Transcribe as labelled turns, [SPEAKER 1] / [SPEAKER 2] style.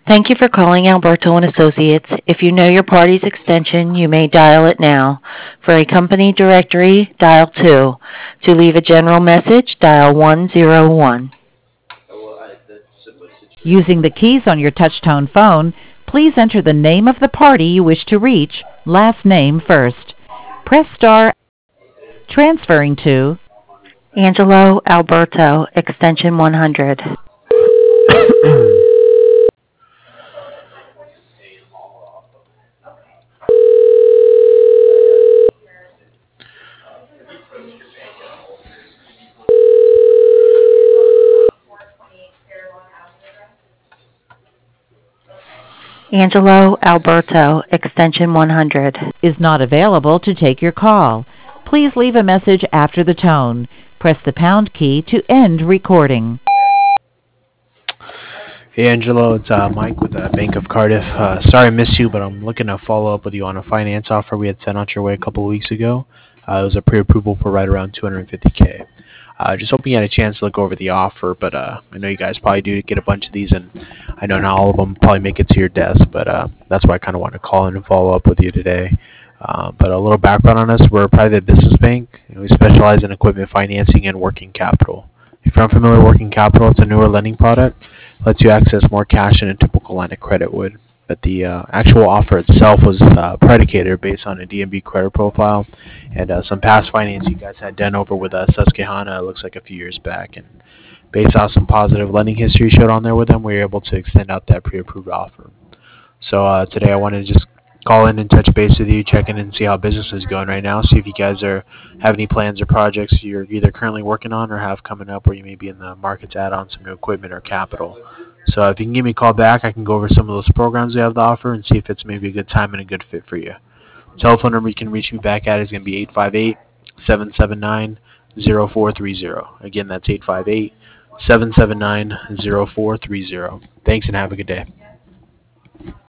[SPEAKER 1] Thank you for calling Alberto and Associates. If you know your party's extension, you may dial it now. For a company directory, dial 2. To leave a general message, dial 101.
[SPEAKER 2] Using the keys on your touch-tone phone, please enter the name of the party you wish to reach, last name first. Press star. Transferring to
[SPEAKER 1] Angelo Alberto, extension 100. Angelo Alberto, extension 100.
[SPEAKER 2] is not available to take your call. Please leave a message after the tone. Press the pound key to end recording.
[SPEAKER 3] Hey Angelo, it's Mike with the Bank of Cardiff. Sorry I missed you, but I'm looking to follow up with you on a finance offer we had sent out your way a couple of weeks ago. It was a pre-approval for right around 250K. Just hoping you had a chance to look over the offer, but I know you guys probably do get a bunch of these, and I know not all of them probably make it to your desk, but that's why I kind of wanted to call in and follow up with you today. But a little background on us, we're a private business bank, and we specialize in equipment financing and working capital. If you're unfamiliar with working capital, it's a newer lending product. Lets you access more cash than a typical line of credit would. But the actual offer itself was predicated based on a DNB credit profile and some past finance you guys had done over with Susquehanna, it looks like a few years back. And based on some positive lending history showed on there with them, we were able to extend out that pre-approved offer. So today I wanted to just call in and touch base with you, check in and see how business is going right now, see if you guys have any plans or projects you're either currently working on or have coming up where you may be in the market to add on some new equipment or capital. So if you can give me a call back, I can go over some of those programs we have to offer and see if it's maybe a good time and a good fit for you. Telephone number you can reach me back at is going to be 858-779-0430. Again, that's 858-779-0430. Thanks and have a good day.